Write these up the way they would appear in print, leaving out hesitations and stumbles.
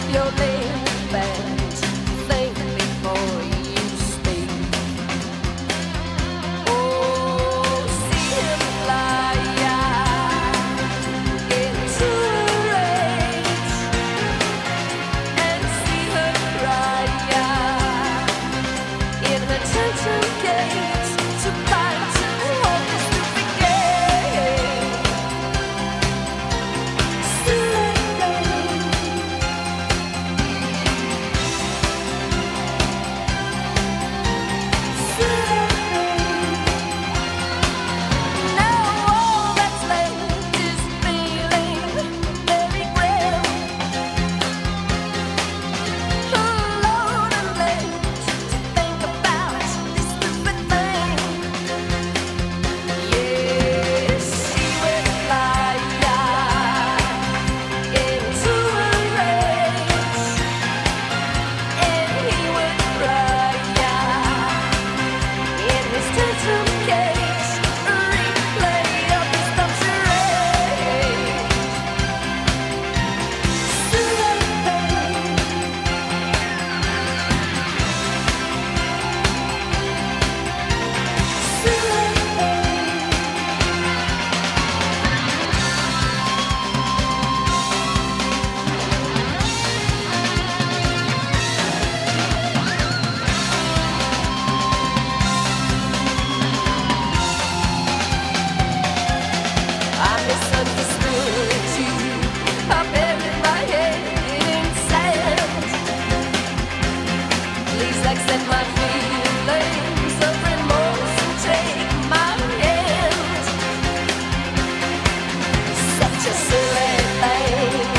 your lips and think before you speak. Oh, see him fly into a rage and see her cry in her tension cage to fight to hope to forget. Now all that's left is feeling very grim, alone and left to think about this stupid thing. Yes, she would fly into a rage, and he would cry in his tension cage, replay of his dumb charade. I misunderstood you. I buried my head in sand. Please accept my feelings of remorse and take my hand. Such a silly thing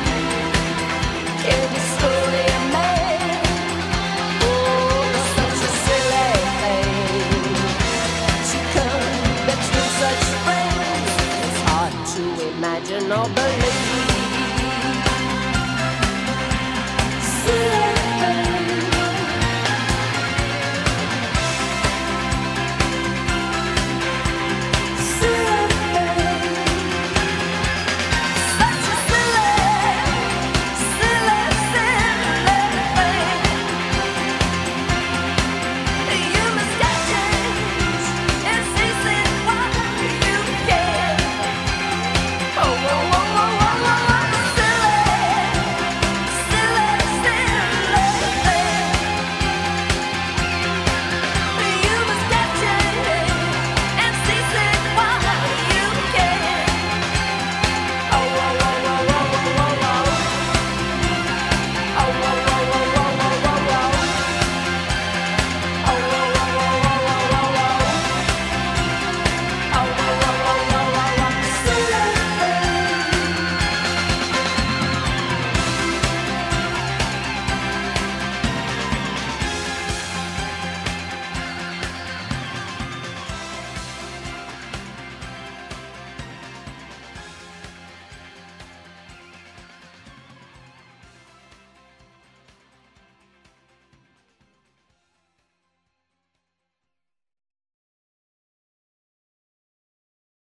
can destroy a man. Oh, such a silly thing to come between such friends. It's hard to imagine or believe. Silly